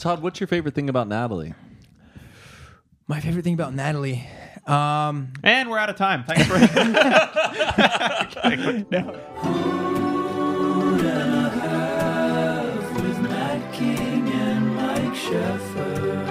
Todd, what's your favorite thing about Natalie? My favorite thing about Natalie. And we're out of time. Thanks for With Matt King and Mike Sheffer.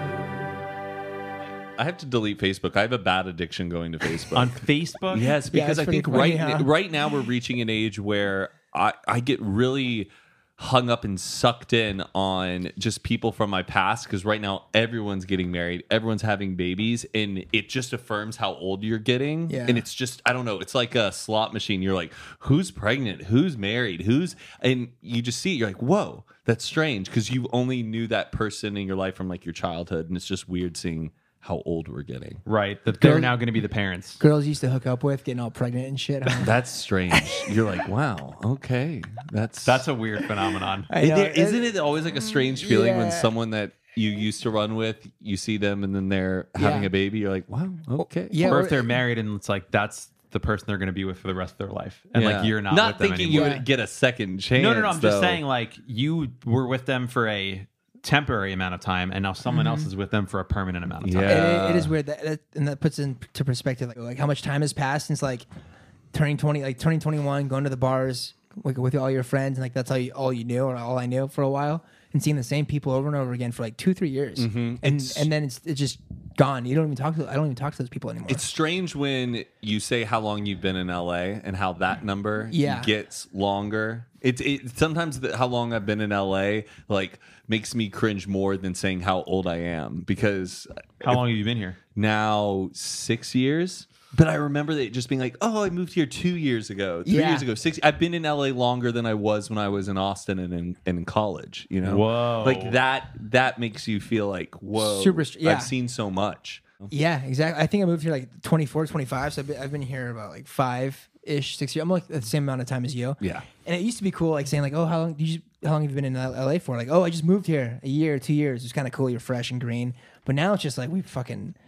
I have to delete Facebook. I have a bad addiction going to Facebook. on Facebook. Yes, because it's I think pretty funny, right now we're reaching an age where I get really hung up and sucked in on just people from my past, because right now everyone's getting married, everyone's having babies, and it just affirms how old you're getting. Yeah. And it's just, I don't know, it's like a slot machine. You're like, who's pregnant, who's married, and you just see it, you're like, whoa, that's strange, because you only knew that person in your life from like your childhood, and it's just weird seeing how old we're getting. Right. That they're now going to be the parents. Girls used to hook up with, getting all pregnant and shit. Huh? That's strange. You're like, wow, okay, That's a weird phenomenon. I know, Isn't it always like a strange feeling when Yeah. someone that you used to run with, you see them and then they're having Yeah. a baby? You're like, wow, okay. Yeah, Or or- if they're married and it's like that's the person they're going to be with for the rest of their life, and Yeah. like you're not with them thinking anymore. you would get a second chance. No. I'm just though. saying like you were with them for a temporary amount of time, and now someone else is with them for a permanent amount of time. Yeah. It is weird and that puts into perspective like how much time has passed since like turning 20, like turning 21, going to the bars like with all your friends, and like that's all you knew or all I knew for a while, and seeing the same people over and over again for like 2-3 years, and then it's just gone. I don't even talk to those people anymore. It's strange when you say how long you've been in LA and how that number Yeah. gets longer. It sometimes how long I've been in LA like makes me cringe more than saying how old I am, because How long have you been here? now 6 years. But I remember it just being like, oh, I moved here 2 years ago, 3 Yeah. years ago, 6. I've been in LA longer than I was when I was in Austin and in college. You know, Whoa. like that makes you feel like, whoa, Yeah. I've seen so much. Yeah, exactly. I think I moved here like 24, 25, so I've been here about like 5-ish, 6 years. I'm like the same amount of time as you. Yeah. And it used to be cool, like saying like, oh, how long have you been in LA for? Like, oh, I just moved here a year, 2 years. It's kind of cool. You're fresh and green. But now it's just like we've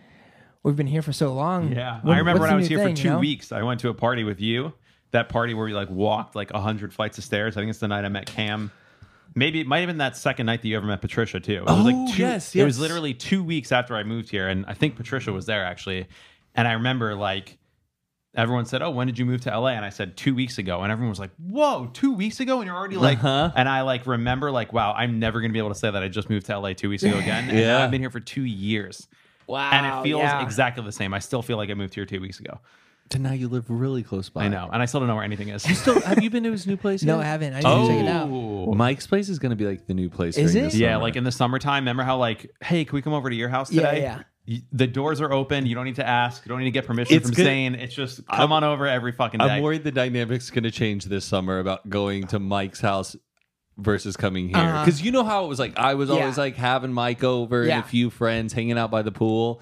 been here for so long. Yeah, What- I remember what's when I the was new here thing, for you 2 know? weeks. I went to a party with you. That party where we like walked like 100 flights of stairs. I think it's the night I met Cam. Maybe it might have been that second night that you ever met Patricia too. It was like yes, It was yes. literally 2 weeks after I moved here, and I think Patricia was there actually. And I remember like everyone said, "Oh, when did you move to LA?" And I said 2 weeks ago, and everyone was like, "Whoa, 2 weeks ago?" And you're already like, and I like remember like, wow, I'm never gonna be able to say that I just moved to LA 2 weeks ago again. And now Yeah. I've been here for 2 years. Wow. And it feels yeah. exactly the same. I still feel like I moved here 2 weeks ago. And now you live really close by. I know, and I still don't know where anything is. Still, have you been to his new place No, yet? I haven't. I need to check it out. Mike's place is going to be like the new place. Is during it? the Yeah, summer. like in the summertime. Remember how like, hey, can we come over to your house Yeah, today? yeah. The doors are open. You don't need to ask. You don't need to get permission It's from good. Zane. It's just come on over every fucking day. I'm worried the dynamic's going to change this summer about going to Mike's house versus coming here. Uh-huh. Because you know how it was like, I was always Yeah. like having Mike over and Yeah. a few friends hanging out by the pool.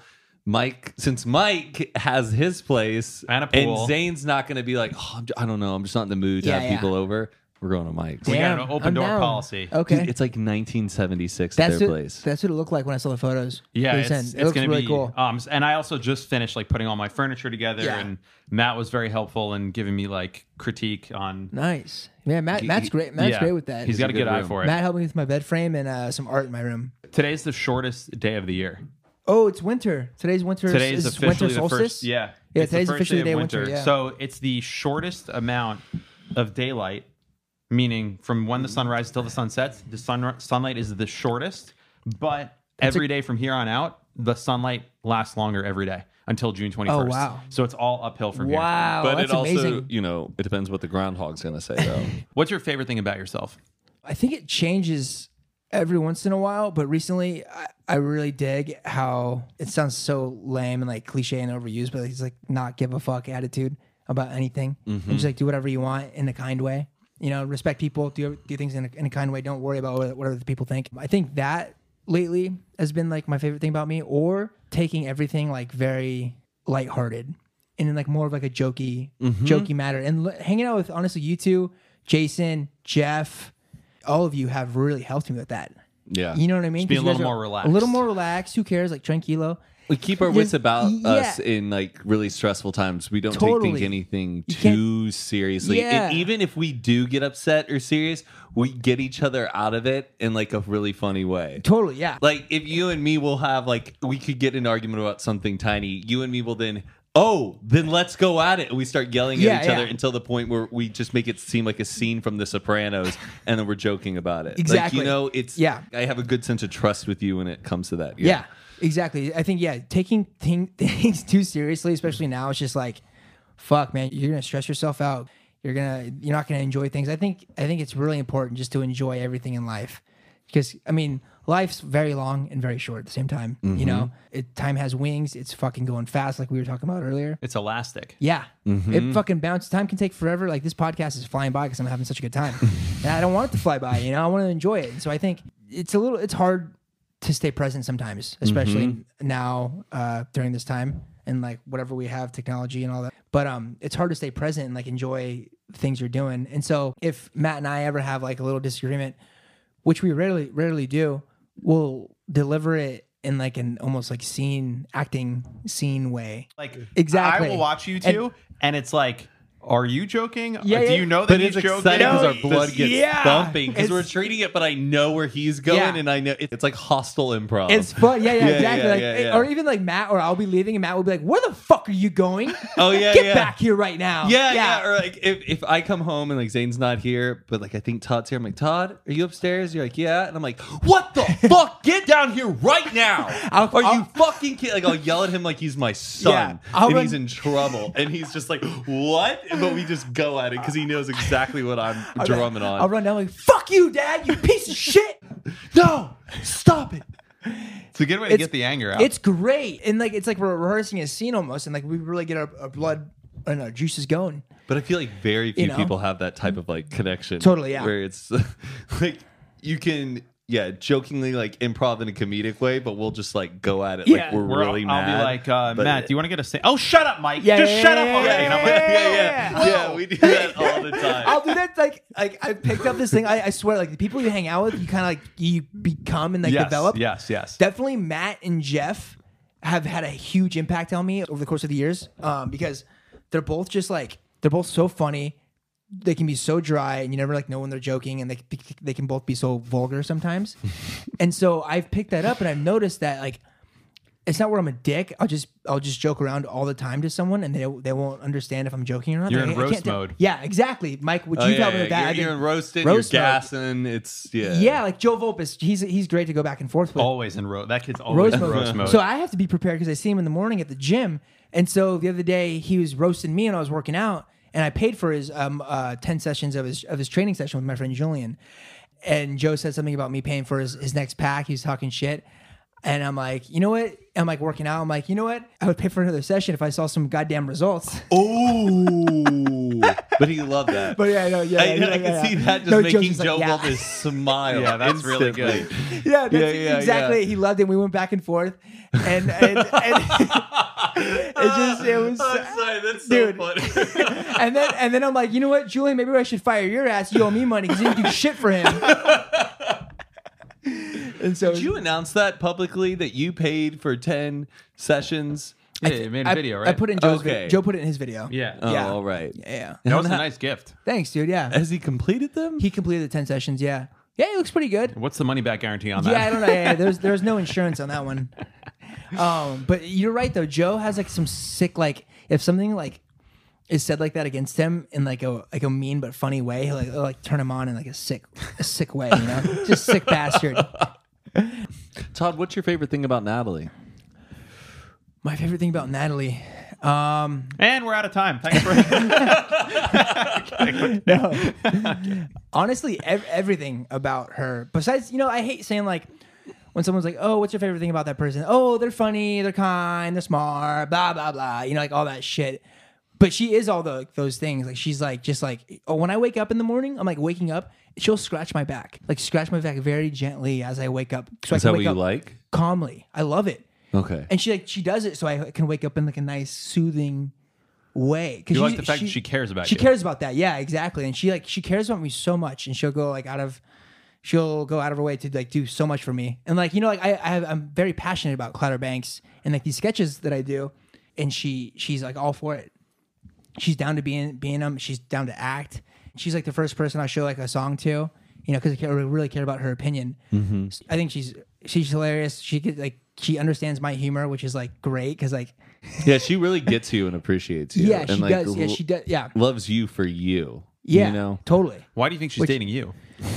Since Mike has his place And a pool. and Zane's not going to be like, oh, I don't know, I'm just not in the mood to Yeah, have yeah. people over. We're going to Mike's. We got Damn, an open I'm door down. policy. Okay. Dude, it's like 1976 that's at their it. place. That's what it looked like when I saw the photos. Yeah, they it's sent. It it's looks gonna really be cool. And I also just finished like putting all my furniture together, Yeah. and Matt was very helpful in giving me like critique on. Nice. Yeah, Matt's great. Matt's Yeah. great with that. He's got a good eye room. for it. Matt helped me with my bed frame and some art in my room. Today's the shortest day of the year. Oh, it's winter. Today's winter. Today's is officially winter the solstice. first. Yeah, Yeah, it's the today's first officially day the of day of winter, yeah. So it's the shortest amount of daylight, meaning from when the sun rises till the sun sets. The sunlight is the shortest, but every day from here on out, the sunlight lasts longer every day until June 21st. Oh, wow. So it's all uphill from here. Wow, But that's it also, amazing. it depends what the groundhog's going to say, though. What's your favorite thing about yourself? I think it changes every once in a while, but recently I really dig how it sounds so lame and like cliche and overused, but it's like not give a fuck attitude about anything and just like do whatever you want in a kind way. You know, respect people, do things in a kind way. Don't worry about what other people think. I think that lately has been like my favorite thing about me, or taking everything like very lighthearted and in like more of like a jokey matter. And hanging out with honestly you two, Jason, Jeff, all of you have really helped me with that. Yeah. You know what I mean? Just be a 'Cause you little guys more are relaxed. A little more relaxed. Who cares? Like tranquilo. We keep our Just- wits about yeah. us in like really stressful times. We don't Totally. take anything You can't- too seriously. Yeah. And even if we do get upset or serious, we get each other out of it in like a really funny way. Totally. Yeah. Like if you and me will have like we could get in an argument about something tiny. You and me will then let's go at it. And we start yelling Yeah, at each other yeah. until the point where we just make it seem like a scene from The Sopranos, and then we're joking about it. Exactly. Like, you know, it's Yeah. I have a good sense of trust with you when it comes to that. Yeah, exactly. I think taking things too seriously, especially now, it's just like, fuck, man, you're gonna stress yourself out. You're not gonna enjoy things. I think it's really important just to enjoy everything in life, because I mean, life's very long and very short at the same time. Mm-hmm. You know, time has wings. It's fucking going fast, like we were talking about earlier. It's elastic. Yeah, Mm-hmm. it fucking bounces. Time can take forever. Like this podcast is flying by because I'm having such a good time, and I don't want it to fly by. You know, I want to enjoy it. And so I think it's hard to stay present sometimes, especially Mm-hmm. now during this time and like whatever we have, technology and all that. But it's hard to stay present and like enjoy things you're doing. And so if Matt and I ever have like a little disagreement, which we rarely do, we'll deliver it in like an almost like acting scene way. Like Exactly. I will watch you two, and it's like, are you joking? Yeah, Do yeah. you know that But he's it's joking? exciting because No, our blood gets yeah. thumping because we're It's- treating it, but I know where he's going, Yeah. and I know it's like hostile improv. It's fun, yeah, Yeah, exactly. yeah, like, yeah, yeah. Or even like Matt, or I'll be leaving, and Matt will be like, "Where the fuck are you going? Oh, yeah, get yeah. back here right now." yeah. Or like if I come home and like Zane's not here, but like I think Todd's here, I'm like, Todd, are you upstairs? You're like, yeah, and I'm like, what the fuck? Get down here right now! Are you fucking kidding? Like I'll yell at him like he's my son, Yeah, I'll and run- he's in trouble, and he's just like, what? But we just go at it because he knows exactly what I'm drumming on. I'll run down like, "Fuck you, Dad! You piece of shit!" No, stop it. It's a good way to get the anger out. It's great, and like it's like we're rehearsing a scene almost, and like we really get our blood and our juices going. But I feel like very few You know? people have that type of like connection. Totally, yeah. Where it's like you can, jokingly like improv in a comedic way, but we'll just like go at it Yeah. like we're really I'll mad. be like, But- Matt, do you want to get a say? Oh, shut up, Mike. Yeah, Just yeah, shut yeah, up yeah, already. And I'm like, yeah, we do that all the time. I'll do that like I picked up this thing. I swear, like the people you hang out with, you kind of like you become and like yes, develop. yes, yes. Definitely Matt and Jeff have had a huge impact on me over the course of the years because they're both so funny. They can be so dry and you never like know when they're joking, and they can both be so vulgar sometimes. And so I've picked that up, and I've noticed that like it's not where I'm a dick. I'll just joke around all the time to someone, and they won't understand if I'm joking or not. You're Like, in I roast can't tell- mode. Yeah, exactly. Mike, would Oh, you yeah, help me with that? You're in roasting, roast you're mode. gassing. It's Yeah, like Joe Volpus, he's great to go back and forth with. Always in roast. That kid's always in roast mode. So I have to be prepared because I see him in the morning at the gym. And so the other day he was roasting me and I was working out, and I paid for his 10 sessions of his training session with my friend Julian. And Joe said something about me paying for his next pack. He was talking shit. And I'm like, you know what? I'm like working out. I'm like, you know what? I would pay for another session if I saw some goddamn results. Oh, but he loved that. But yeah, no, yeah. I can see that just No, making Joe's just Joe like, yeah. Volpus smile. Yeah, that's really instantly. good. Yeah, that's yeah, exactly. yeah. He loved it. We went back and forth, and it was. I'm sorry, that's Dude. so funny. And then I'm like, you know what, Julian? Maybe I should fire your ass. You owe me money because you didn't do shit for him. And so Did you announce that publicly that you paid for 10 sessions? Yeah, you made a video, right? I put it in Joe's Okay. video. Joe put it in his video. yeah. Oh, Yeah. all right. Yeah. That was a nice gift. Thanks, dude. Yeah. Has he completed them? He completed the 10 sessions. Yeah. Yeah, he looks pretty good. What's the money back guarantee on that? Yeah, I don't know. Yeah, there's no insurance on that one. But you're right though. Joe has like some sick like if something like is said like that against him in like a mean but funny way, he'll like turn him on in like a sick way, you know? Just sick bastard. Todd, what's your favorite thing about Natalie? My favorite thing about Natalie. And we're out of time. Thanks for. No. Honestly, everything about her. Besides, I hate saying like when someone's like, "Oh, what's your favorite thing about that person?" Oh, they're funny, they're kind, they're smart, blah blah blah. Like all that shit. But she is all those things. Like she's like just like when I wake up in the morning, I'm like waking up. She'll scratch my back, very gently as I wake up. So Is I that can what wake you up like? calmly. I love it. Okay. And she does it so I can wake up in like a nice soothing way. You like the fact that she cares about She you. cares about that. Yeah, exactly. And she cares about me so much, and she'll go like she'll go out of her way to like do so much for me. And like, you know, like I'm very passionate about Clouder Banks and like these sketches that I do. And she's like all for it. She's down to be in them. She's down to act. She's like the first person I show like a song to, you know, because I really care about her opinion. I think she's hilarious. She understands my humor, which is like great because like Yeah, she really gets you and appreciates you. yeah, and she like, does. Yeah, she does. Yeah, loves you for you. yeah, You know? totally. Why do you think she's dating you?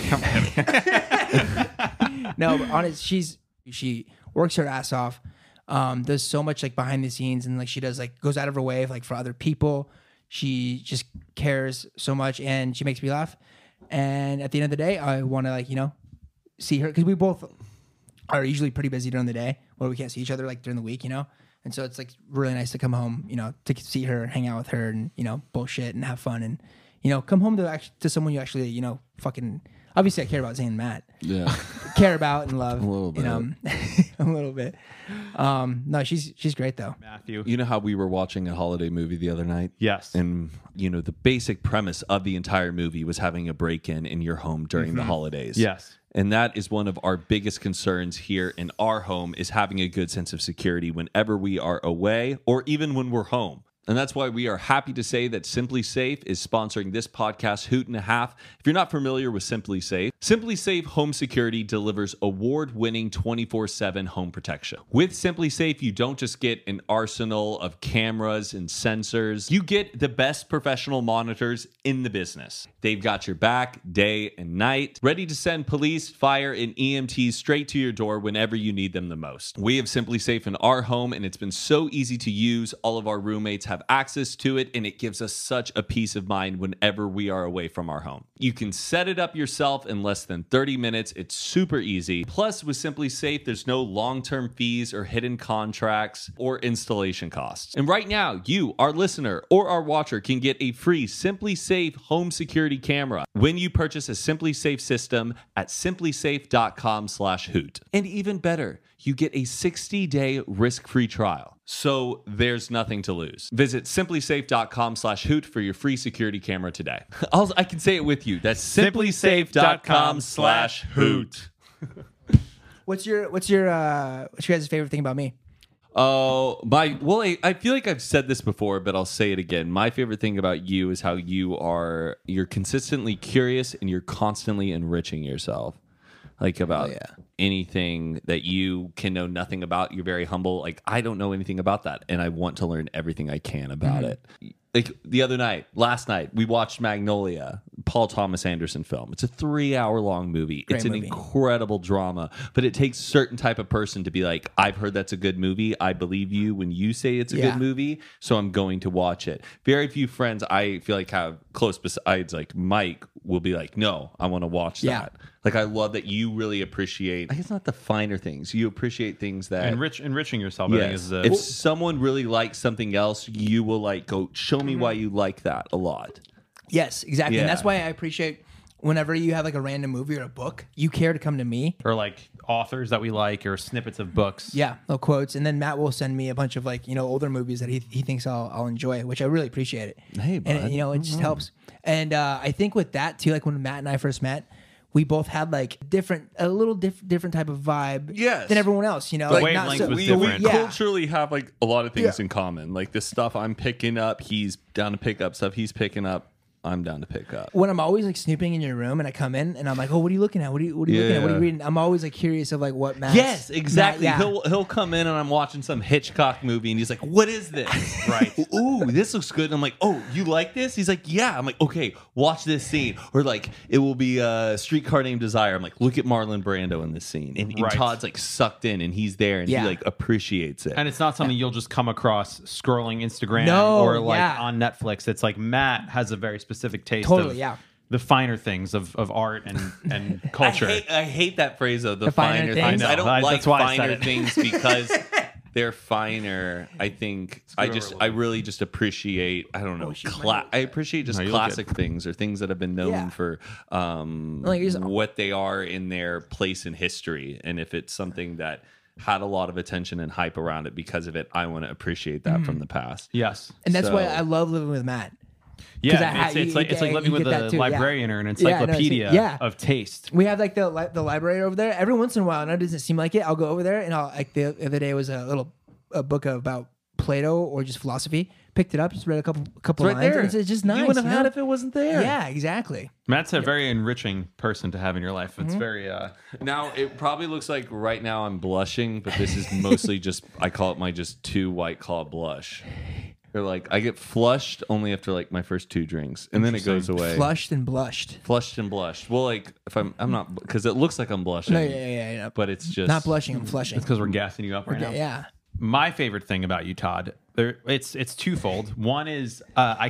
No, but honest, she works her ass off. Does so much like behind the scenes, and like she does like goes out of her way like for other people. She just cares so much, and she makes me laugh. And at the end of the day, I want to like, you know, see her because we both are usually pretty busy during the day where we can't see each other like during the week, you know. And so it's like really nice to come home, you know, to see her, hang out with her, and you know, bullshit and have fun, and you know, come home to someone you actually, you know, fucking. Obviously, I care about Zane and Matt. Yeah. Care about and love. A little bit. You know, a little bit. No, she's great though. Matthew. You know how we were watching a holiday movie the other night? Yes. And, you know, the basic premise of the entire movie was having a break-in in your home during the holidays. Yes. And that is one of our biggest concerns here in our home is having a good sense of security whenever we are away or even when we're home. And that's why we are happy to say that Simply Safe is sponsoring this podcast, Hoot and a Half. If you're not familiar with Simply Safe Home Security delivers award-winning 24/7 home protection. With Simply Safe, you don't just get an arsenal of cameras and sensors. You get the best professional monitors in the business. They've got your back day and night, ready to send police, fire, and EMTs straight to your door whenever you need them the most. We have Simply Safe in our home, and it's been so easy to use. All of our roommates have access to it, and it gives us such a peace of mind whenever we are away from our home. You can set it up yourself in less than 30 minutes. It's super easy. Plus, with Simply Safe, there's no long-term fees or hidden contracts or installation costs. And right now, you, our listener or our watcher, can get a free Simply Safe home security camera when you purchase a Simply Safe system at simplysafe.com/hoot. And even better, you get a 60-day risk-free trial. So there's nothing to lose. Visit simplysafe.com/hoot for your free security camera today. I can say it with you. That's simplysafe.com/hoot. What's your guys' favorite thing about me? Oh, I feel like I've said this before, but I'll say it again. My favorite thing about you is how you're consistently curious and you're constantly enriching yourself. Like about anything that you can know nothing about. You're very humble. Like, I don't know anything about that, and I want to learn everything I can about it. Like last night, we watched Magnolia, Paul Thomas Anderson film. It's a 3-hour-long movie. Great it's an movie. incredible drama, but it takes a certain type of person to be like, I've heard that's a good movie. I believe you when you say it's a good movie, so I'm going to watch it. Very few friends I feel like have close besides like Mike will be like, no, I want to watch that. Like, I love that you really appreciate, I guess not the finer things. You appreciate things that... Enriching yourself, I think, is the... If someone really likes something else, you will like, go, show me why you like that a lot. Yes, exactly. Yeah. And that's why I appreciate whenever you have like a random movie or a book, you care to come to me. Or like authors that we like or snippets of books. Yeah, little quotes. And then Matt will send me a bunch of like, you know, older movies that he thinks I'll enjoy, which I really appreciate it. Hey, bud. And, you know, it just helps. And I think with that too, like when Matt and I first met, we both had like a little different type of vibe than everyone else, you know. The like wavelength was we different. culturally have like a lot of things in common. Like the stuff I'm picking up, he's down to pick up. Stuff he's picking up, I'm down to pick up. When I'm always like snooping in your room and I come in and I'm like, oh, what are you looking at? What are you looking at? What are you reading? I'm always like curious of like what Matt. Yes, exactly. Matt, He'll come in and I'm watching some Hitchcock movie and he's like, what is this? Right. Ooh, this looks good. And I'm like, oh, you like this? He's like, yeah. I'm like, okay, watch this scene. Or like, it will be a Streetcar Named Desire. I'm like, look at Marlon Brando in this scene. And Right. Todd's like sucked in and he's there and he like appreciates it. And it's not something you'll just come across scrolling Instagram No, or like yeah. on Netflix. It's like Matt has a very specific taste Totally, of yeah. the finer things of art and culture. I hate that phrase though, the finer finer things. things. I I know. don't like That's why I said finer it. things because they're finer. I think I really just appreciate, I don't know, I appreciate just No, you look classic things or things that have been known for what they are in their place in history. And if it's something that had a lot of attention and hype around it because of it, I want to appreciate that from the past. Yes. And that's why So- I love living with Matt. Yeah, it's like living with a librarian or an encyclopedia of taste. We have like the library over there. Every once in a while, and it doesn't seem like it, I'll go over there and I'll like the other day was a book about Plato or just philosophy. Picked it up, just read a couple right lines. there. And it's just nice. You wouldn't have had it if it wasn't there. Yeah, exactly. Matt's a very enriching person to have in your life. It's very Now it probably looks like right now I'm blushing, but this is mostly just I call it my just 2 White Claw blush. Or like I get flushed only after like my first 2 drinks, and then it goes away. Flushed and blushed. Flushed and blushed. Well, like if I'm not because it looks like I'm blushing. No, yeah. But it's just Not blushing, I'm flushing. it's because we're gassing you up right now. Yeah. My favorite thing about you, Todd, it's twofold. One is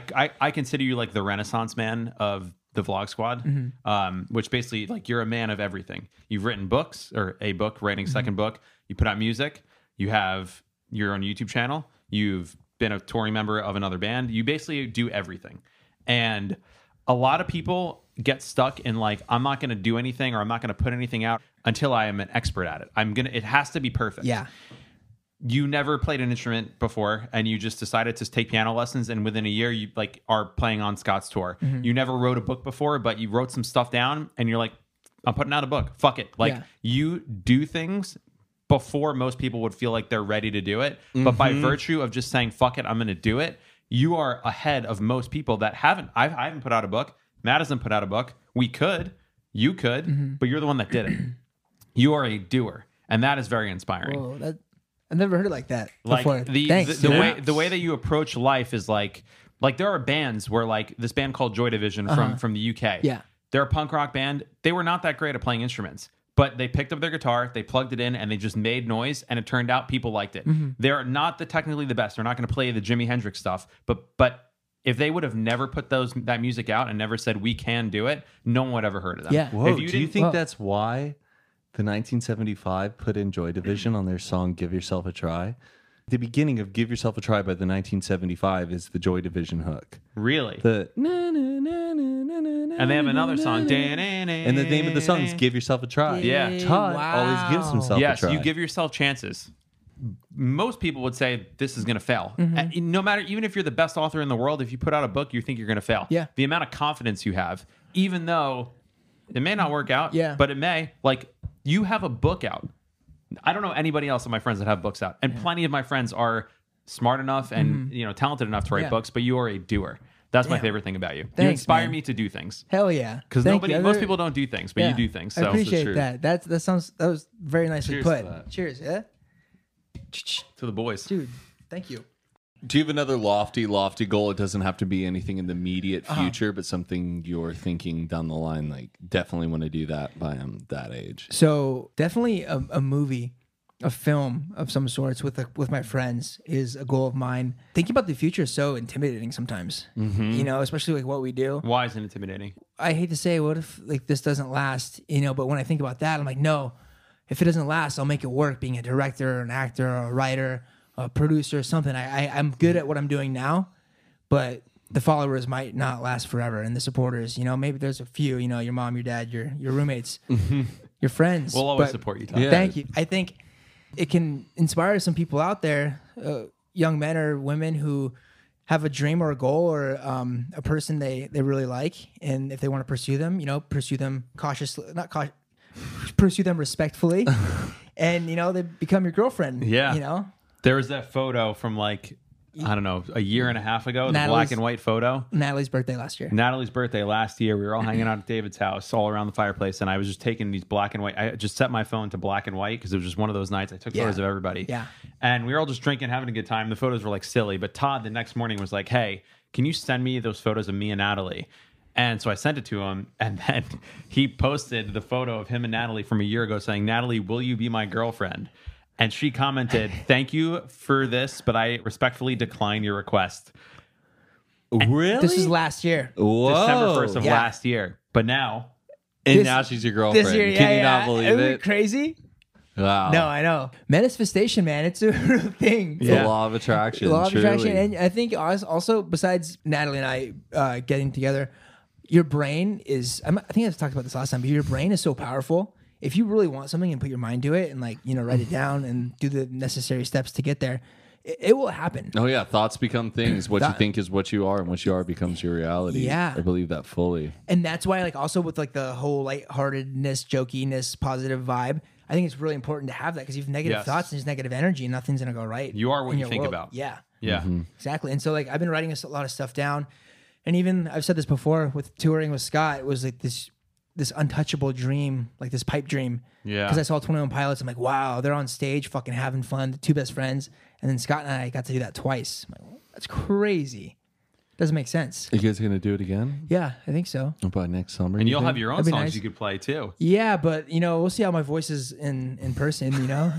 I consider you like the Renaissance man of the Vlog Squad, which basically like you're a man of everything. You've written books or a book, writing second book. You put out music. You have your own YouTube channel. You've been a touring member of another band. You basically do everything. And a lot of people get stuck in like, I'm not going to do anything or I'm not going to put anything out until I am an expert at it. It has to be perfect. Yeah. You never played an instrument before and you just decided to take piano lessons, and within a year you like are playing on Scott's tour. You never wrote a book before, but you wrote some stuff down and you're like, I'm putting out a book. Fuck it. Like you do things before most people would feel like they're ready to do it. But by virtue of just saying, fuck it, I'm going to do it, you are ahead of most people that haven't. I haven't put out a book. Matt hasn't put out a book. We could. You could. But you're the one that did it. You are a doer. And that is very inspiring. Whoa, I've never heard it like that Like before. the way that you approach life is like there are bands where like this band called Joy Division from the UK. Yeah. They're a punk rock band. They were not that great at playing instruments, but they picked up their guitar, they plugged it in, and they just made noise, and it turned out people liked it. They're not technically the best. They're not going to play the Jimi Hendrix stuff, but if they would have never put that music out and never said we can do it, no one would ever heard of them. Yeah. Whoa, Do you think that's why the 1975 put in Joy Division on their song "Give Yourself a Try"? The beginning of "Give Yourself a Try" by the 1975 is the Joy Division hook. Really? The And they have another song. and the name of the song is "Give Yourself a Try." Yeah. Todd always gives himself a Yes, try. you give yourself chances. Most people would say this is going to fail. And no matter, even if you're the best author in the world, if you put out a book, you think you're going to fail. Yeah. The amount of confidence you have, even though it may not work out, but it may. Like, you have a book out. I don't know anybody else of my friends that have books out. And plenty of my friends are smart enough and talented enough to write books, but you are a doer. That's my favorite thing about you. You Thanks, inspire man. me to do things. Hell yeah. Because Thank you. most people don't do things, but you do things. I So appreciate true. that. That was very nicely Cheers put. to that. Cheers. Yeah. to the boys. Dude, thank you. Do you have another lofty goal? It doesn't have to be anything in the immediate future, but something you're thinking down the line, like definitely want to do that by that age. So definitely a movie, a film of some sorts with my friends is a goal of mine. Thinking about the future is so intimidating sometimes, especially like what we do. Why is it intimidating? I hate to say, what if like this doesn't last, but when I think about that, I'm like, no, if it doesn't last, I'll make it work being a director, an actor, or a writer, a producer, something. I'm good at what I'm doing now, but the followers might not last forever. And the supporters, maybe there's a few, your mom, your dad, your roommates, your friends. We'll always but support you, Tom. Yeah. Thank you. I think it can inspire some people out there, young men or women who have a dream or a goal or a person they really like. And if they want to pursue them, pursue them pursue them respectfully. And, they become your girlfriend. Yeah. There was that photo from like, I don't know, a year and a half ago, the Natalie's- black and white photo. Natalie's birthday last year. Natalie's birthday last year. We were all hanging out at David's house, all around the fireplace, and I was just taking these black and white. I just set my phone to black and white because it was just one of those nights. I took photos of everybody. Yeah. And we were all just drinking, having a good time. The photos were like silly, but Todd the next morning was like, "Hey, can you send me those photos of me and Natalie?" And so I sent it to him, and then he posted the photo of him and Natalie from a year ago saying, "Natalie, will you be my girlfriend?" And she commented, "Thank you for this, but I respectfully decline your request." Really? This is last year. Whoa. December 1st of Yeah. last year. But now, And This- now she's your girlfriend. This year, Can you not believe Isn't it? crazy? Wow. No, I know. Manifestation, man. It's a real thing. It's a law of attraction. Law of attraction. truly. And I think also, besides Natalie and I getting together, your brain is, I think I've talked about this last time, but your brain is so powerful. If you really want something and put your mind to it and write it down and do the necessary steps to get there, it will happen. Oh yeah, thoughts become things. What you think is what you are, and what you are becomes your reality. Yeah. I believe that fully. And that's why, like, also with like the whole lightheartedness, jokiness, positive vibe, I think it's really important to have that because you have negative Yes. thoughts and there's negative energy and nothing's gonna go right. You are what in you your think world. about. Yeah, Yeah. exactly. And so like I've been writing a lot of stuff down, and even I've said this before with touring with Scott, it was like this untouchable dream, like this pipe dream. Yeah. Because I saw 21 Pilots, I'm like, wow, they're on stage, fucking having fun, the two best friends, and then Scott and I got to do that twice. I'm like, that's crazy. Doesn't make sense. You guys gonna do it again? Yeah, I think so. By next summer? And you'll have your own That'd be songs nice. you could play too. Yeah, but we'll see how my voice is in person.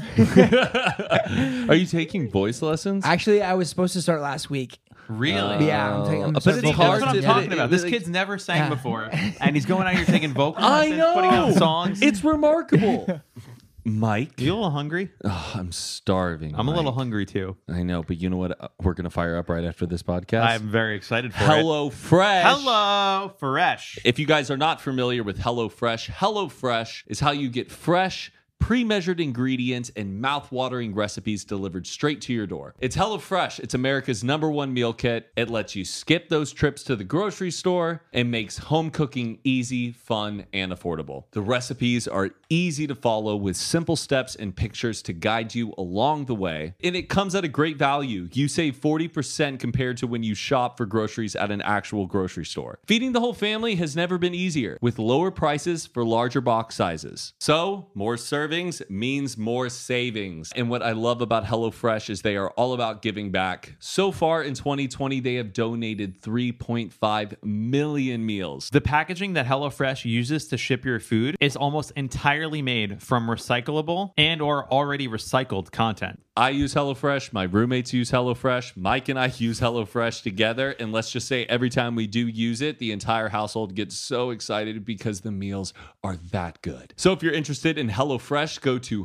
Are you taking voice lessons? Actually, I was supposed to start last week. Really? Yeah, I'm But starting it's See, vocal that's what I'm lessons. talking Yeah. about. This Like- kid's never sang Yeah. before, and he's going out here taking vocal I lessons, know. putting out songs. It's remarkable. Mike, You a little hungry? I'm starving. I'm a little Mike. hungry too. I know, but you know what? We're gonna fire up right after this podcast. I'm very excited for it. Hello Fresh. Hello, Fresh. If you guys are not familiar with HelloFresh is how you get fresh, pre-measured ingredients and mouth-watering recipes delivered straight to your door. It's HelloFresh. It's America's #1 meal kit. It lets you skip those trips to the grocery store and makes home cooking easy, fun, and affordable. The recipes are easy to follow with simple steps and pictures to guide you along the way. And it comes at a great value. You save 40% compared to when you shop for groceries at an actual grocery store. Feeding the whole family has never been easier with lower prices for larger box sizes. So, more servings means more savings. And what I love about HelloFresh is they are all about giving back. So far in 2020, they have donated 3.5 million meals. The packaging that HelloFresh uses to ship your food is almost entirely made from recyclable and or already recycled content. I use HelloFresh. My roommates use HelloFresh. Mike and I use HelloFresh together. And let's just say every time we do use it, the entire household gets so excited because the meals are that good. So if you're interested in HelloFresh, go to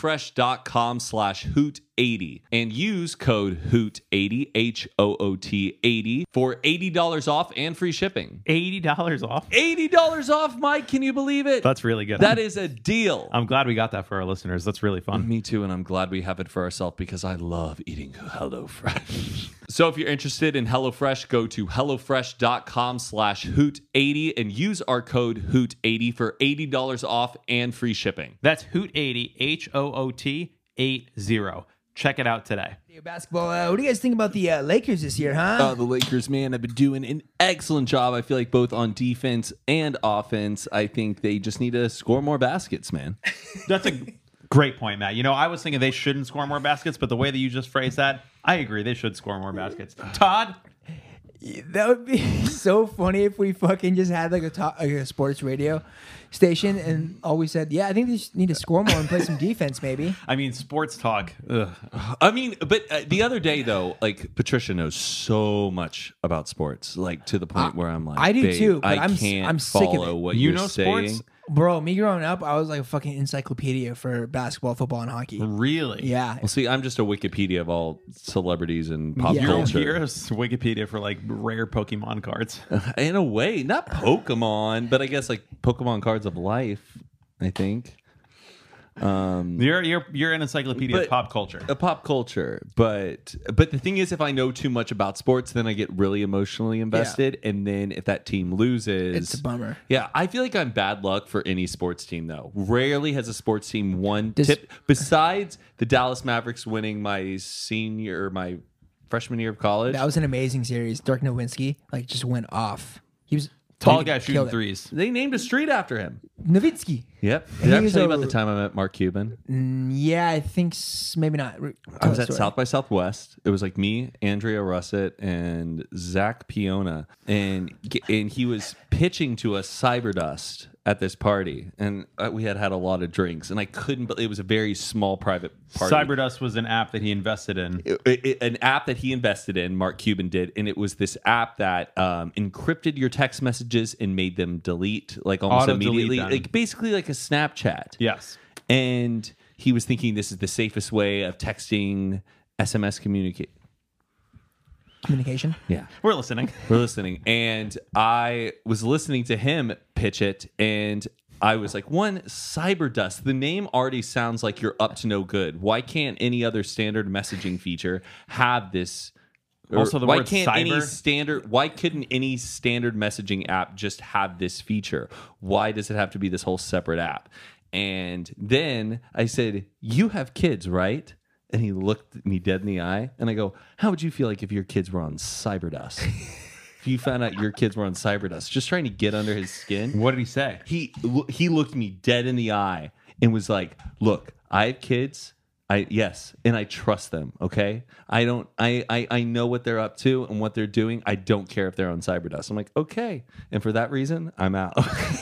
HelloFresh.com/Hoot80 and use code Hoot80, HOOT80 for $80 off and free shipping. $80 off? $80 off, Mike. Can you believe it? That's really good. That is a deal. I'm glad we got that for our listeners. That's really fun. Me too, and I'm glad we have it for ourselves because I love eating HelloFresh. So if you're interested in HelloFresh, go to HelloFresh.com/Hoot80 and use our code Hoot80 for $80 off and free shipping. That's Hoot80, HOOT80. Check it out today. Basketball. What do you guys think about the Lakers this year, huh? The Lakers, man, have been doing an excellent job. I feel like both on defense and offense. I think they just need to score more baskets, man. That's a great point, Matt. I was thinking they shouldn't score more baskets, but the way that you just phrased that, I agree. They should score more baskets. Todd? That would be so funny if we fucking just had like a sports radio station and all we said, yeah, I think they just need to score more and play some defense, maybe. I mean, sports talk. Ugh. I mean, but the other day though, like Patricia knows so much about sports, like to the point where I'm like, I do "Babe, too, but I can't I'm sick of follow it." what You you're know saying. sports? Bro, me growing up, I was like a fucking encyclopedia for basketball, football, and hockey. Really? Yeah. Well, see, I'm just a Wikipedia of all celebrities and pop Yeah. culture. You're a Wikipedia for like rare Pokemon cards. In a way, not Pokemon, but I guess like Pokemon cards of life. I think You're an encyclopedia But- of pop culture. a pop culture, but the thing is, if I know too much about sports, then I get really emotionally invested, and then if that team loses, It's a bummer. Yeah, I feel like I'm bad luck for any sports team though. Rarely has a sports team won Does- tip besides the Dallas Mavericks winning my freshman year of college. That was an amazing series. Dirk Nowitzki like just went off. He was Tall he guy killed shooting it. threes. They named a street after him. Nowitzki. Yep. And Did I he ever was tell you about a- the time I met Mark Cuban? Yeah, I think maybe not. I was at South by Southwest. It was like me, Andrea Russett, and Zach Piona, and he was pitching to us Cyberdust at this party, and we had a lot of drinks, and I couldn't. But it was a very small private party. Cyberdust was an app that he invested in. An app that he invested in, Mark Cuban did, and it was this app that encrypted your text messages and made them delete like almost Auto-delete immediately, them. like basically like a Snapchat. Yes. And he was thinking this is the safest way of texting SMS communication. Yeah. We're listening. We're listening. And I was listening to him pitch it, and I was like, one, Cyberdust. The name already sounds like you're up to no good. Why can't any other standard messaging feature have this? Also, the why word can't any cyber? standard? Why couldn't any standard messaging app just have this feature? Why does it have to be this whole separate app? And then I said, "You have kids, right?" And he looked me dead in the eye, and I go, "How would you feel like if your kids were on Cyberdust? If you found out your kids were on Cyberdust?" Just trying to get under his skin. What did he say? He looked me dead in the eye and was like, "Look, I have kids. Yes, and I trust them. Okay, I know what they're up to and what they're doing. I don't care if they're on Cyberdust." I'm like, "Okay," and for that reason, I'm out.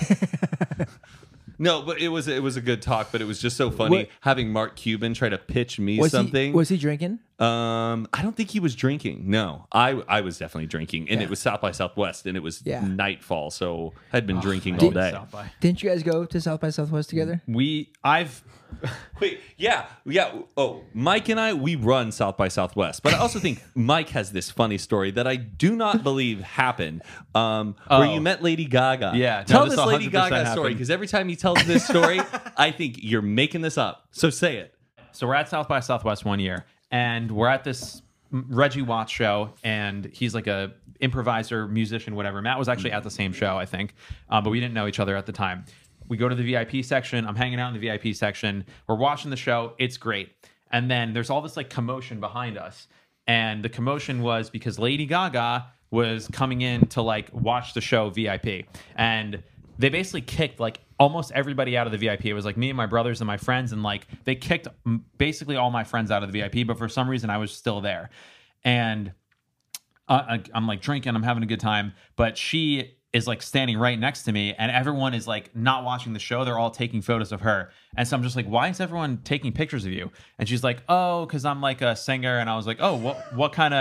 No, but it was a good talk, but it was just so funny What- having Mark Cuban try to pitch me Was something. was he drinking? I don't think he was drinking. No, I was definitely drinking, and it was South by Southwest, and it was Yeah. nightfall, so I'd been drinking I all did day. South by. Didn't you guys go to South by Southwest together? I've Wait, yeah. Oh, Mike and we run South by Southwest, but I also think Mike has this funny story that I do not believe happened. Where you met Lady Gaga. Yeah, no, tell this this Lady 100% Gaga story happened. because every time he tells this story, I think you're making this up. So say it. So we're at South by Southwest one year, and we're at this Reggie Watts show, and he's like a improviser, musician, whatever. Matt was actually at the same show, I think, but we didn't know each other at the time. We go to the VIP section. I'm hanging out in the VIP section. We're watching the show. It's great. And then there's all this like commotion behind us. And the commotion was because Lady Gaga was coming in to like watch the show VIP. And they basically kicked like almost everybody out of the VIP. It was like me and my brothers and my friends. And like they kicked basically all my friends out of the VIP. But for some reason, I was still there. And I'm like drinking. I'm having a good time. But she is like standing right next to me, and everyone is like not watching the show. They're all taking photos of her. And so I'm just like, why is everyone taking pictures of you? And she's like, oh, because I'm like a singer. And I was like, oh, what kind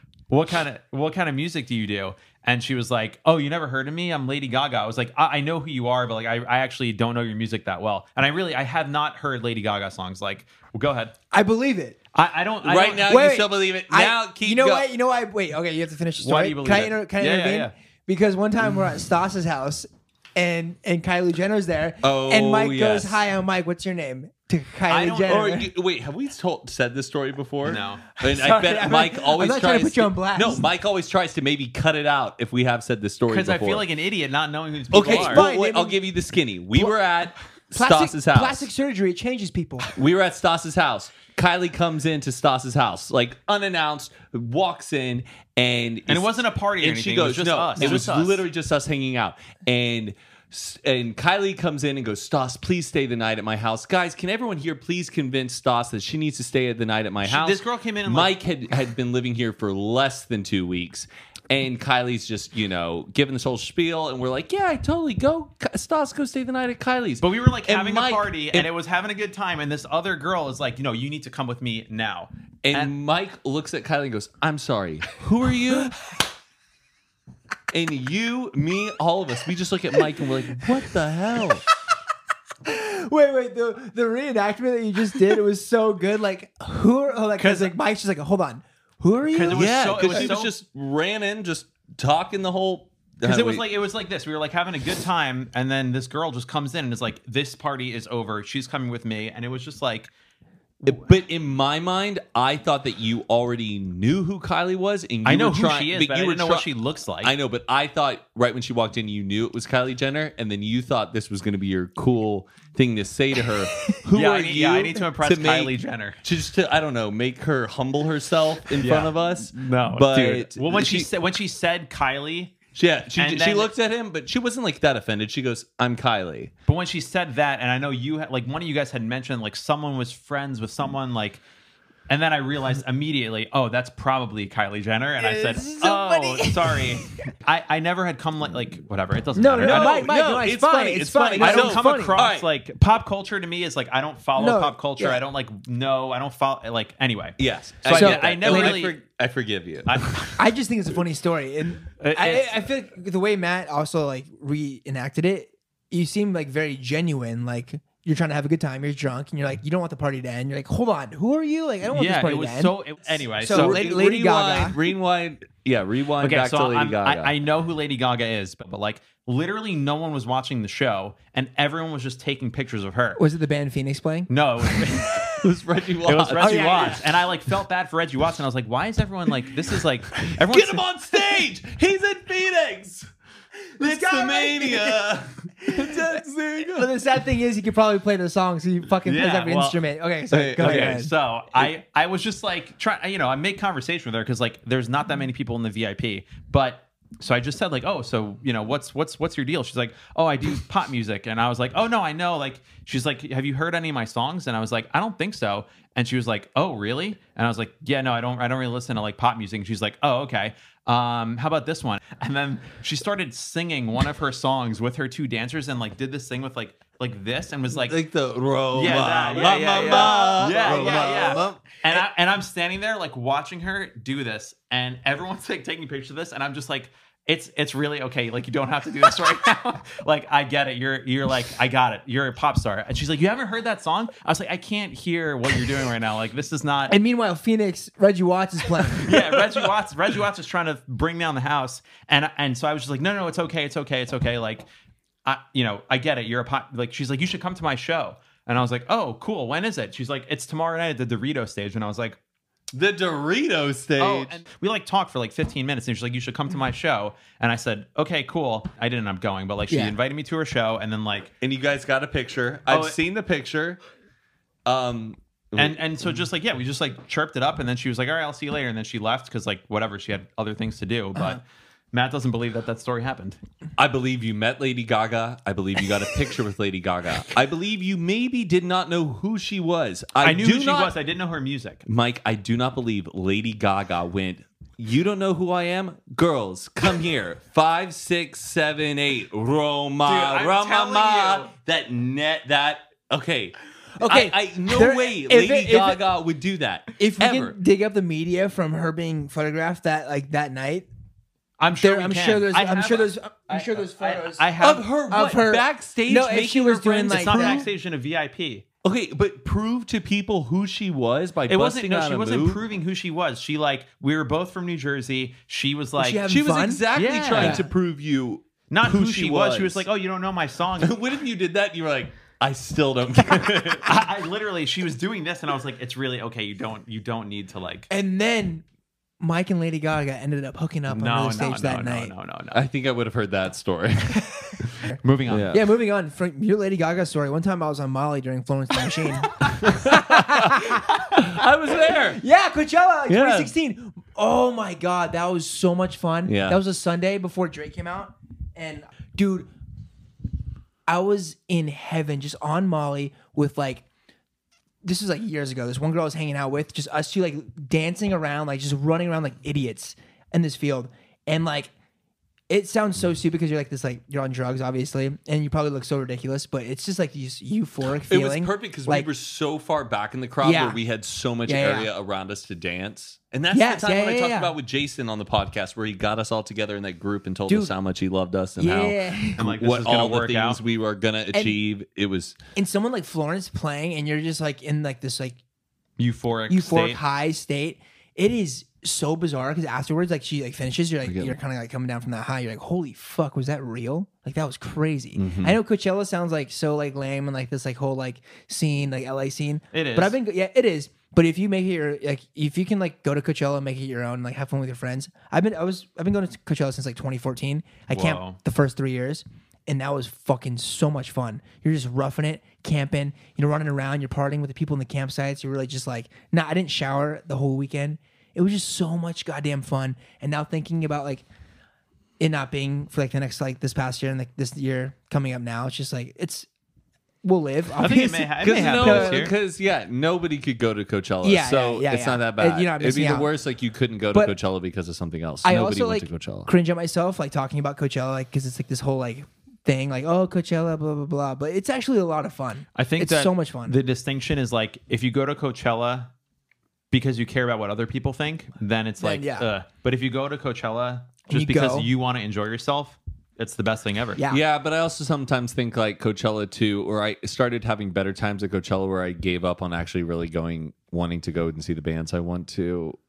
of music do you do? And she was like, oh, you never heard of me? I'm Lady Gaga. I was like, I know who you are, but like I actually don't know your music that well. And I have not heard Lady Gaga songs. Like, well, go ahead. I believe it. I don't Right now, Wait, you still believe it. Now, keep you know going. what? You know what? Wait. Okay, you have to finish the Why story. do you believe can I, it? can I Yeah, intervene? yeah. Because one time we're at Stas's house, and Kylie Jenner's there, Oh, and Mike yes. goes, "Hi, I'm Mike. What's your name?" To Kylie Jenner. Or wait, have we said this story before? No. And I Sorry, bet I'm Mike not- always I'm not tries trying to put you on blast. No, Mike always tries to maybe cut it out if we have said this story Because before. I feel like an idiot not knowing who these people okay, are. well, Fine, I'll maybe- give you the skinny. We were at Stas's house. Plastic surgery changes people. We were at Stas's house. Kylie comes into Stas's house, like unannounced, walks in, and it wasn't a party or and she anything, it was goes, just no, us. it It was was us. literally just us hanging out. And Kylie comes in and goes, Stas, please stay the night at my house. Guys, can everyone here please convince Stas that she needs to stay the night at my house? This girl came in and Mike had been living here for less than 2 weeks. And Kylie's just, giving this whole spiel. And we're like, yeah, totally. Go. Stas, go stay the night at Kylie's. But we were like And having Mike- a party, and it was having a good time. And this other girl is like, you need to come with me now. And Mike looks at Kylie and goes, I'm sorry, who are you? And you, me, all of us, we just look at Mike and we're like, what the hell? Wait. The reenactment that you just did, it was so good. Like, who are because like Mike's just like, hold on, who are you? 'Cause it was Yeah, so- it because was she was so- just ran in, just talking the whole. Because it was like this. We were like having a good time, and then this girl just comes in and is like, "This party is over. She's coming with me." And it was just like, But in my mind, I thought that you already knew who Kylie was, and you I know were who trying, she is, but I you were didn't know what she looks like. I know, but I thought right when she walked in, you knew it was Kylie Jenner, and then you thought this was going to be your cool thing to say to her. Who Yeah, are I need- you? yeah, I need to impress make- Kylie Jenner. Just to, I don't know, make her humble herself in front of us. No, but dude. Well, when she said Kylie, yeah, she and then- looked at him, but she wasn't like that offended. She goes, "I'm Kylie." but when she said that, and I know you had, like one of you guys had mentioned like someone was friends with someone like. And then I realized immediately, oh, that's probably Kylie Jenner. And I said, so oh, funny. sorry. I never had come like whatever. It doesn't No, matter. no, I don't- Mike, no, it's funny. It's funny. I No, don't it's come funny. across All right. like pop culture to me is like I don't follow No, pop culture. yeah. I don't like know. I don't follow like anyway. Yes, So I I- get I that. never And really- I forgive you. I just think it's a funny story, and It's- I feel like the way Matt also like reenacted it, you seem like very genuine. Like you're trying to have a good time, you're drunk, and you're like, you don't want the party to end. You're like, hold on, who are you? Like, I don't want this Yeah, party it was to end. so. Anyway, So so Lady- Lady Gaga. Rewind. Yeah, rewind okay, back so to Lady Gaga. I know who Lady Gaga is, but like literally no one was watching the show, and everyone was just taking pictures of her. Was it the band Phoenix playing? No, It was Reggie Watts. it was Reggie yeah, Watts, and I like felt bad for Reggie Watts, and I was like, why is everyone like this? Is like everyone Get him on stage. He's in Phoenix. It's the mania. But the sad thing is, he could probably play the song, so he fucking plays Yeah, every well- instrument. Okay, so Hey, go Okay, ahead. so I was just like trying, I made conversation with her because like there's not that many people in the VIP, but so I just said like, oh, so what's your deal? She's like, oh, I do pop music, and I was like, oh no, I know. Like, she's like, have you heard any of my songs? And I was like, I don't think so. And she was like, oh, really? And I was like, yeah, no, I don't really listen to like pop music. And she's like, oh, okay. How about this one? And then she started singing one of her songs with her two dancers and like did this thing with like this and was like the Roma. yeah. And I'm standing there like watching her do this, and everyone's like taking pictures of this, and I'm just like, it's really okay. Like, you don't have to do this right now. Like, I get it. You're like, I got it. You're a pop star. And she's like, you haven't heard that song? I was like, I can't hear what you're doing right now. Like, this is not. And meanwhile, Phoenix, Reggie Watts is playing. Yeah, Reggie Watts is trying to bring down the house, and so I was just like, no, it's okay. Like, I get it. You're a pop. Like, she's like, you should come to my show, and I was like, oh, cool. When is it? She's like, it's tomorrow night at the Dorito stage, and I was like, The Dorito stage. oh, and we like talked for like 15 minutes, and she's like, you should come to my show, and I said, okay, cool. I didn't end up going, but like she Yeah. invited me to her show, and then like. And you guys got a picture. Oh, I've seen the picture. And so just like, yeah, we just like chirped it up, and then she was like, all right, I'll see you later. And then she left because like whatever, she had other things to do. But Matt doesn't believe that story happened. I believe you met Lady Gaga. I believe you got a picture with Lady Gaga. I believe you maybe did not know who she was. I knew do who she not- was. I didn't know her music. Mike, I do not believe Lady Gaga went, you don't know who I am? Girls, come here. 5, 6, 7, 8. Roma, I'm telling Roma. you. That. Okay. Okay, No there- way if Lady it- Gaga would do that. If we ever. can dig up the media from her being photographed that night, I'm sure. I'm we can. sure there's I have- there's photos. I have. Of her, Of what, her- backstage No, if making she was her doing, friends like, It's not prove- backstage in a VIP. Okay, but prove to people who she was by It wasn't. busting No, out she a wasn't move. proving who she was. She like we were both from New Jersey. She was like she having She was fun? exactly Yeah. trying to prove you not who who she was. She was like, oh, you don't know my song. what if you did that and you were like, I still don't get it. I literally, she was doing this, and I was like, it's really okay. You don't need to like. And then Mike and Lady Gaga ended up hooking up on the stage that night. No. I think I would have heard that story. Moving on. Yeah. Yeah, moving on from your Lady Gaga story. One time I was on Molly during Florence and the Machine. I was there. Yeah, Coachella, like Yeah. 2016. Oh my God, that was so much fun. Yeah. That was a Sunday before Drake came out. And dude, I was in heaven just on Molly with like, this was like years ago. This one girl I was hanging out with, just us two like dancing around, like just running around like idiots in this field. And like, it sounds so stupid because you're like this, like you're on drugs, obviously, and you probably look so ridiculous, but it's just like this euphoric It was feeling. perfect because like, we were so far back in the crowd Yeah. where we had so much Yeah, yeah. area around us to dance. And that's Yes, the time yeah, when I yeah, talked yeah. about with Jason on the podcast where he got us all together in that group and told Dude. us how much he loved us and Yeah. And like, how this what is gonna all the work things out. we were gonna achieve. It was and someone like Florence playing, and you're just like in like this like Euphoric state. high state. It is so bizarre because afterwards, like she like finishes, you're like get you're kind of like coming down from that high. You're like, holy fuck, was that real? Like that was crazy. I know Coachella sounds like so like lame and like this like whole like scene, like LA scene. It is. but I've been it is. But if you make it your like, if you can like go to Coachella and make it your own, like have fun with your friends. I've been going to Coachella since like 2014. I Whoa. camped the first 3 years. And that was fucking so much fun. You're just roughing it, camping, running around, you're partying with the people in the campsites. You're really just like, I didn't shower the whole weekend. It was just so much goddamn fun. And now thinking about like it not being for like the next, like this past year and like this year coming up now, it's just like, we'll live. I think it may happen this year. because nobody could go to Coachella, Yeah, so yeah, it's yeah. not that bad. You're not It'd be missing the out. worst. Like you couldn't go to But Coachella because of something else. I Nobody also went like to Coachella. cringe at myself, like talking about Coachella, like, cause it's like this whole like thing, like, oh, Coachella, blah, blah, blah. But it's actually a lot of fun. I think it's that so much fun. The distinction is like if you go to Coachella because you care about what other people think, then it's like, yeah. But if you go to Coachella just you because go. you want to enjoy yourself, it's the best thing ever. Yeah. Yeah, but I also sometimes think like Coachella too, or I started having better times at Coachella where I gave up on actually really wanting to go and see the bands I want to.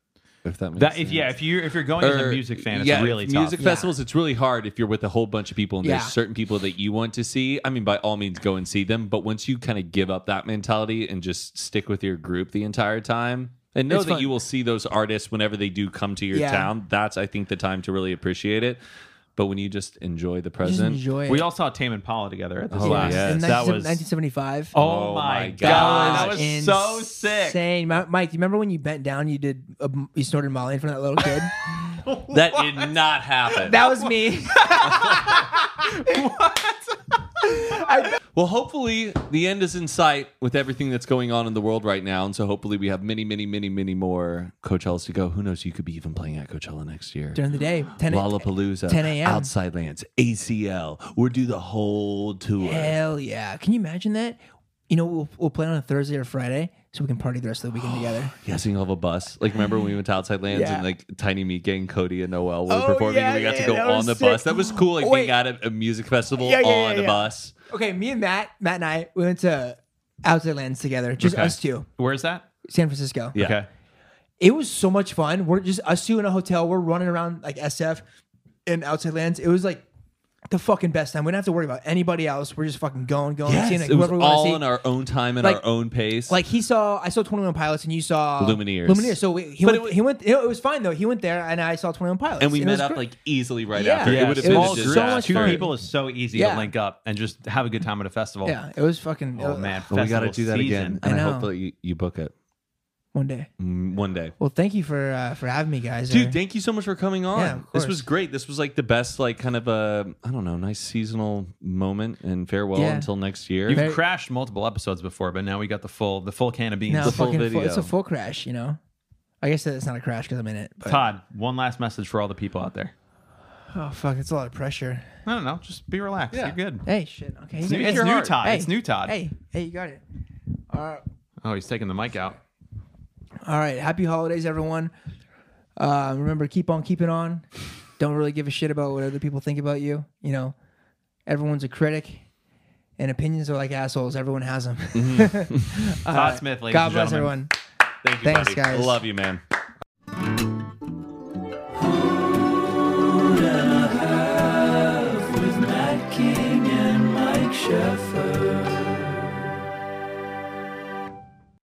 If that makes That sense. if you're going as a music fan, it's really tough. Music festivals, it's really hard if you're with a whole bunch of people and Yeah. there's certain people that you want to see. I mean, by all means, go and see them. But once you kind of give up that mentality and just stick with your group the entire time, and know It's that fun. you will see those artists whenever they do come to your Yeah. town, that's I think the time to really appreciate it. But when you just enjoy the Just present, enjoy it. We all saw Tame Impala together at this Oh, last. yes. In That was 1975. Oh Oh my my god, gosh. that was so sick. Insane. Mike, do you remember when you bent down? You did. You snorted Molly in front of that little kid. that did not happen. That was me. Well, hopefully the end is in sight with everything that's going on in the world right now. And so hopefully we have many, many, many, many more Coachellas to go. Who knows? You could be even playing at Coachella next year. During the day, 10 Lollapalooza, 10 a.m. Outside Lands, ACL. We'll do the whole tour. Hell yeah. Can you imagine that? You know, we'll play on a Thursday or Friday so we can party the rest of the weekend together. Yeah, so you'll have a bus. Like, remember when we went to Outside Lands Yeah. and like Tiny Meat Gang, Cody and Noel were Oh, performing yeah, and we got yeah, to go that on was the sick. bus. That was cool, like Oh, wait. being at a music festival Yeah, yeah, on yeah, a yeah. bus. Okay, me and Matt and I, we went to Outside Lands together. Just Okay. us two. Where's that? San Francisco. Yeah. Okay. It was so much fun. We're just us two in a hotel. We're running around like SF in Outside Lands. It was like the fucking best time. We didn't have to worry about anybody else. We're just fucking going, Yes, seeing like it was whoever we want to all see. in our own time and Like- our own pace. Like I saw 21 Pilots and you saw Lumineers. Lumineers. So he But went. It was fine though. He went there and I saw 21 Pilots. and we It met was up great. like easily right Yeah. after. Yeah, It would have it been was a so disaster. much Two fun. people is so easy Yeah. to link up and just have a good time at a festival. Yeah, it was fucking. Oh man, Well, we got to festival do that season. again, I and I know. hope that you book it One day. one day. Well, thank you for having me, guys. Dude, thank you so much for coming on. Yeah, of This course. was great. This was like the best, like kind of a, I don't know, nice seasonal moment and farewell Yeah. until next year. You've Very- crashed multiple episodes before, but now we got the full can of beans. No, the full fucking video. it's a full crash. You know, I guess it's not a crash because I'm in it. But, Todd, one last message for all the people out there. oh fuck, it's a lot of pressure. I don't know. Just be relaxed. Yeah. You're good. Hey, shit. Okay, It's you new, got it's your new heart. Todd. Hey, It's new Todd. Hey, you got it. Oh, he's taking the mic out. All right. Happy holidays, everyone. Remember, keep on keeping on. Don't really give a shit about what other people think about you. You know, everyone's a critic, and opinions are like assholes. Everyone has them. Todd Smith, ladies God and bless gentlemen. everyone. Thank you, Thanks, buddy. guys. Love you, man.